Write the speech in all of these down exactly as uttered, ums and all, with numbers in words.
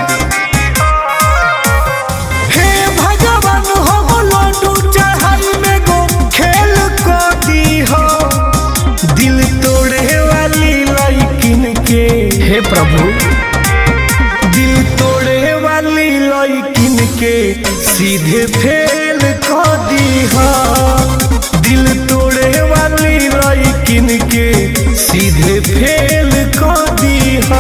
हे भगवान हो लड्डू चढ़ाई में गो खेल को दी हो, दिल तोड़े वाली लड़किन के। हे प्रभु दिल तोड़े वाली लड़किन के सीधे फेल को दी हो, दिल तोड़े वाली लड़किन के सीधे फेल को दी हो।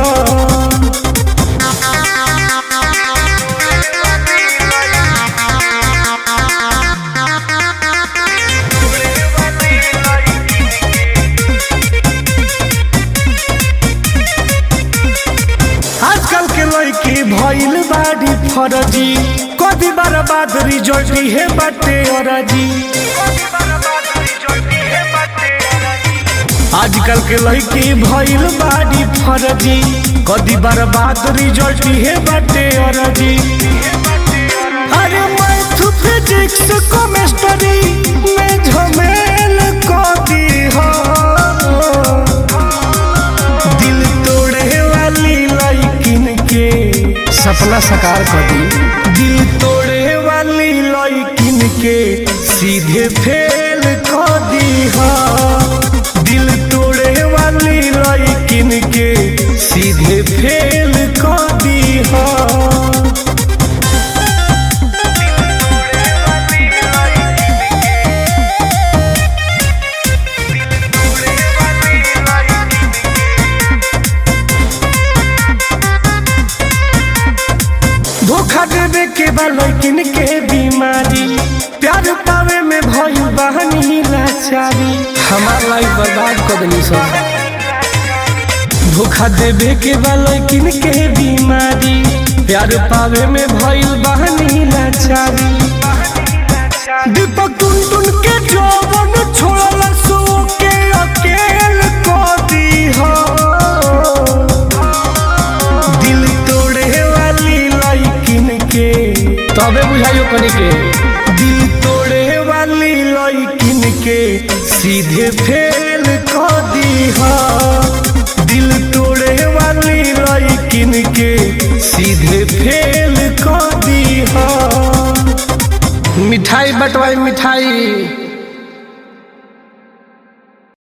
आजकल के लड़की भइल बाड़ी फरजी, कभी बर्बाद रिजल्ट है बाटे अरजी। आजकल के लड़की भइल बाड़ी फरजी, कभी बर्बाद रिजल्ट है बाटे अरजी। अरे मैथ फिजिक्स केमिस्ट्री में झमेल को दी हो, दिल तोड़े वाली लड़किन के सपना साकार कर दी। दिल तोड़े वाली लड़किन के सीधे फेल कर दी हो, दिल तोड़े वाली लड़किन के सीधे फेल कर दी हो। धोखा देवे के बा लड़किन के बीमारी, प्यार पावे में भइल बहनी लाचारी। हमार लाइफ बर्बाद कर देनी सब। धोखा देवे के बा लड़किन के बीमारी, प्यार पावे में भइल बहनी लाचारी। दीपक टुन टुन के जौवन छोड़ल सो के अकेल को दी हो, दिल तोड़े वाली लड़किन के तबे बुझाइयो कनी के। दिल तोड़े वाली लड़किन के सीधे फेल कर दी हो, दिल तोड़े वाली लड़किन के सीधे फेल कर दी हो। मिठाई बटवाई मिठाई।